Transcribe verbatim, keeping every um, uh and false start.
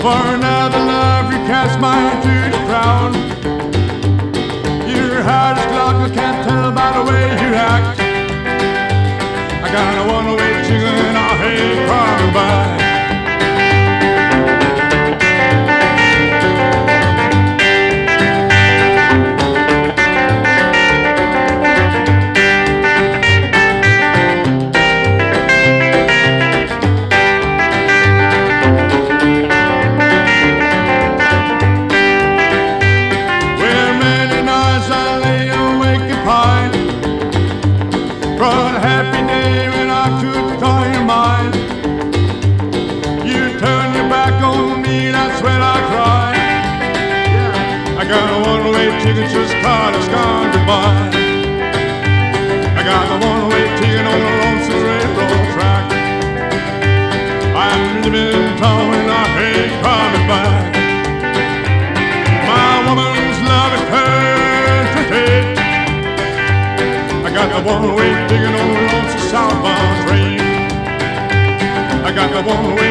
For another love you cast mine to the ground. Your heart is clogged, I can't tell by the way you act. I got a one-way chicken, I hate coming back. For a happy day when I could call your mind. You turn your back on me, that's when I cry. I got a one-way ticket, just caught us gone goodbye. I got a one-way ticket on the lonesome railroad track. I'm living in town and I hate coming back. My woman's love is turned to hate. I got the one-way ticket on the lonesome southbound train. I got the one-way